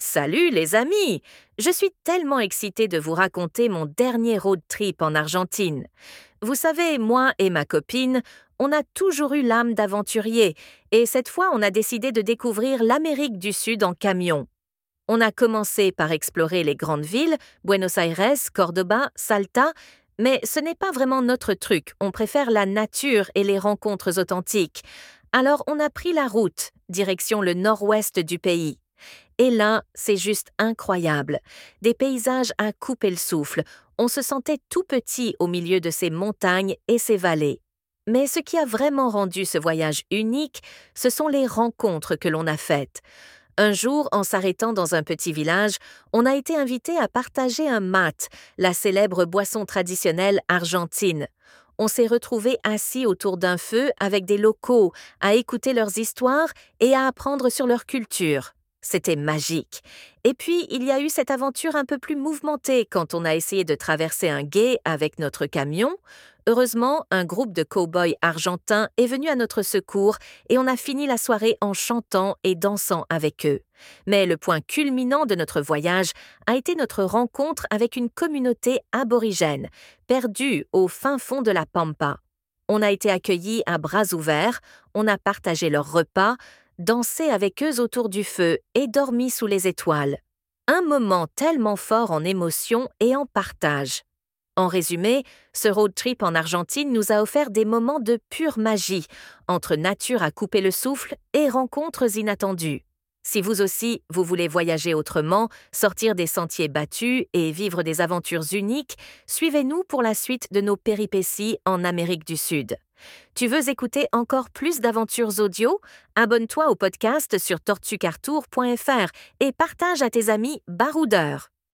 Salut les amis! Je suis tellement excitée de vous raconter mon dernier road trip en Argentine. Vous savez, moi et ma copine, on a toujours eu l'âme d'aventurier et cette fois on a décidé de découvrir l'Amérique du Sud en camion. On a commencé par explorer les grandes villes, Buenos Aires, Cordoba, Salta, mais ce n'est pas vraiment notre truc, on préfère la nature et les rencontres authentiques. Alors on a pris la route, direction le nord-ouest du pays. Et là, c'est juste incroyable. Des paysages à couper le souffle. On se sentait tout petit au milieu de ces montagnes et ces vallées. Mais ce qui a vraiment rendu ce voyage unique, ce sont les rencontres que l'on a faites. Un jour, en s'arrêtant dans un petit village, on a été invité à partager un mate, la célèbre boisson traditionnelle argentine. On s'est retrouvés assis autour d'un feu avec des locaux, à écouter leurs histoires et à apprendre sur leur culture. C'était magique. Et puis, il y a eu cette aventure un peu plus mouvementée quand on a essayé de traverser un gué avec notre camion. Heureusement, un groupe de cow-boys argentins est venu à notre secours et on a fini la soirée en chantant et dansant avec eux. Mais le point culminant de notre voyage a été notre rencontre avec une communauté aborigène, perdue au fin fond de la Pampa. On a été accueillis à bras ouverts, on a partagé leurs repas, dansé avec eux autour du feu et dormi sous les étoiles. Un moment tellement fort en émotion et en partage. En résumé, ce road trip en Argentine nous a offert des moments de pure magie, entre nature à couper le souffle et rencontres inattendues. Si vous aussi, vous voulez voyager autrement, sortir des sentiers battus et vivre des aventures uniques, suivez-nous pour la suite de nos péripéties en Amérique du Sud. Tu veux écouter encore plus d'aventures audio? Abonne-toi au podcast sur tortucartour.fr et partage à tes amis baroudeurs.